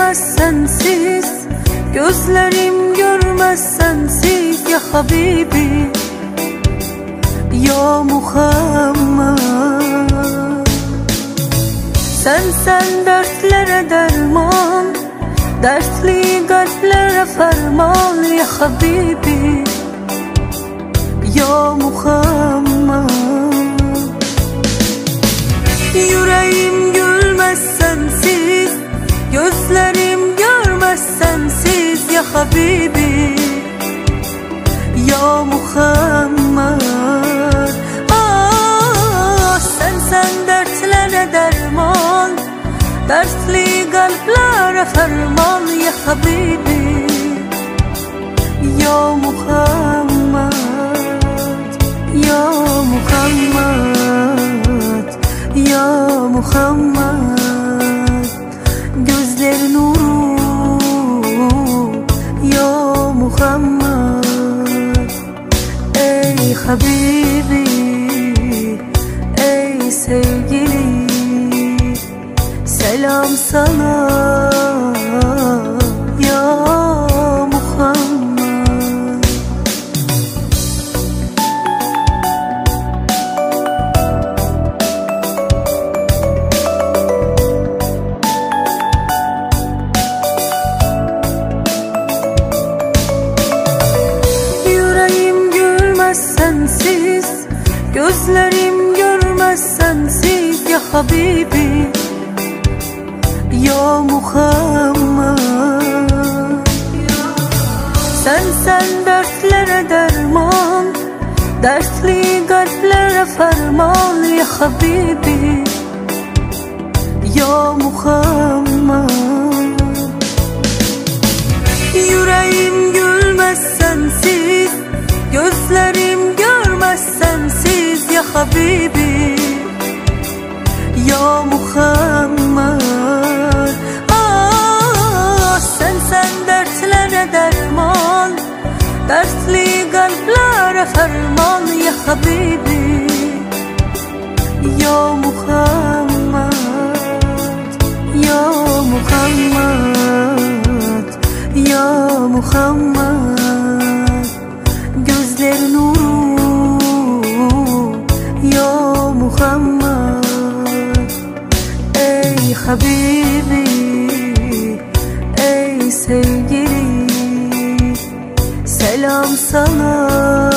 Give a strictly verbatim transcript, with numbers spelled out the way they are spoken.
gülmez sensiz, gözlerim görmez sensiz ya Habibi, ya Muhammed. Sen sen dertlere derman, dertli kalplere ferman ya Habibi, ya Muhammed. Yüreğim gülmez sensiz, gözlerim görmez sensiz ya Habibi, ya Muhammed. Ah, sen sen dertlere derman, dertli kalplere ferman ya Habibi, ya Muhammed, ya Muhammed, ya Muhammed. Gözlerin nuru ya Muhammed. Ey Habibi, ey sevgili, selam sana ya Muhammed. Yüreğim gülmez sensiz, gözlerim görmez sensiz ya Habibi, ya Muhammed. Sen sen dertlere derman, dertli kalplere ferman ya Habibi, ya Muhammed. Yüreğim gülmez sensiz, gözlerim görmez sensiz ya Habibi, ya Muhammed. Ah, sen sen dertlere derman, dertli kalplere ferman ya Habibi, ya Muhammed, ya Muhammed, ya Muhammed. Gözlerin nuru ya Muhammed. Ey Habibi, ey sevgili, selam sana